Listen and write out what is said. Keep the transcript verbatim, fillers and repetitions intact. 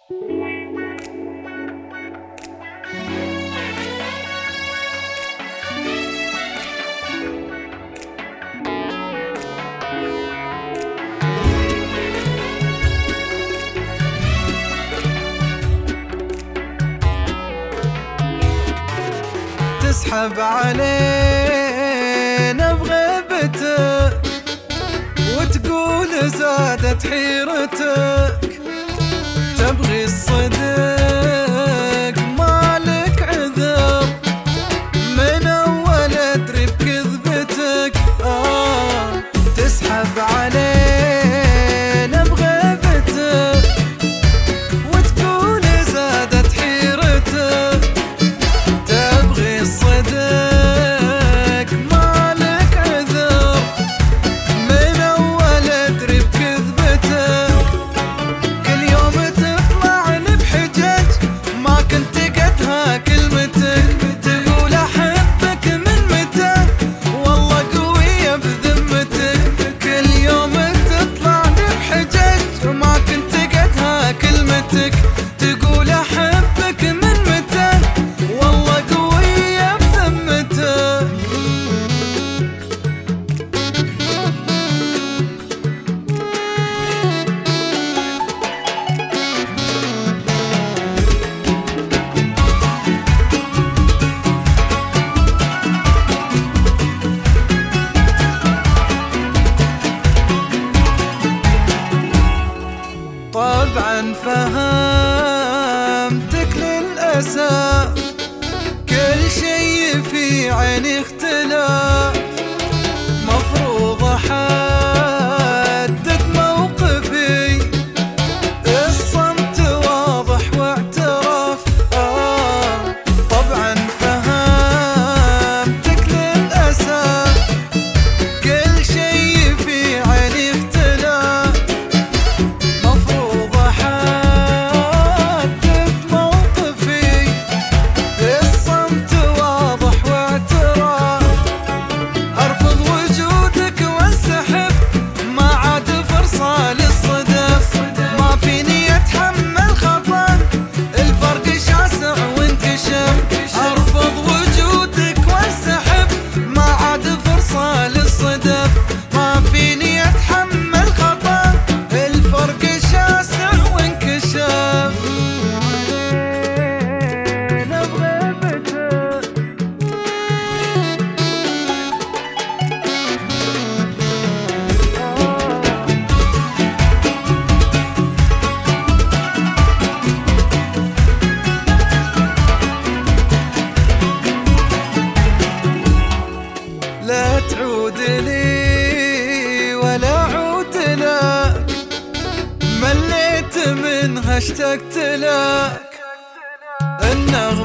تسحب علينا بغيبتك وتقول زادت حيرتك، تبغي الصدق مالك عذر من اول ادري بكذبتك. آه تسحب علينا بغيبتك وتقول زادت حيرتك، تبغي الصدق مالك عذر من اول ادري بكذبتك. كل يوم تطلعني بحجج ما كنت قدها كلمتك، تقول احبك من متى والله قوية بذمتك. كل يوم تطلعني بحجج ما كنت قدها كلمتك، تقول احبك من متى والله قوية بذمتك. طبعا فهمتك للأسف كل شي في عيني اختلاف، مفروض احدد موقفي الصمت واضح واعتراف. آه طبعا فهمتك للأسف كل شي في عيني اختلاف، لا تعود لي ولا عود لك، مليت منها اشتقت لك. النغمة